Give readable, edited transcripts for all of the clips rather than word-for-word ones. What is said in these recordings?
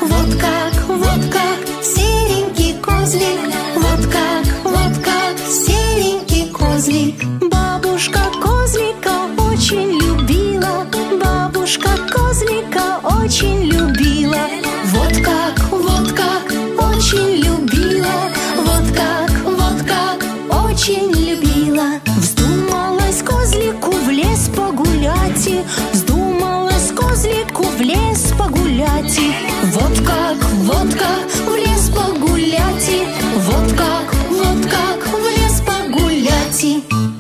вот как серенький козлик, вот как серенький козлик. Бабушка козлика очень любила, бабушка козлика очень любила. Вот как очень любила, вот как очень любила. Вздумалась козлику в лес погулять, вздумалась козлику в лес погулять. Вот как в лес погулять, вот как в лес погулять.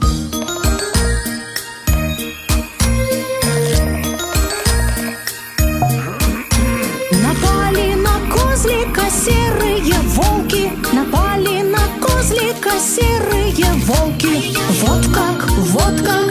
Напали на козлика серые волки, напали на козлика серые волки. Вот как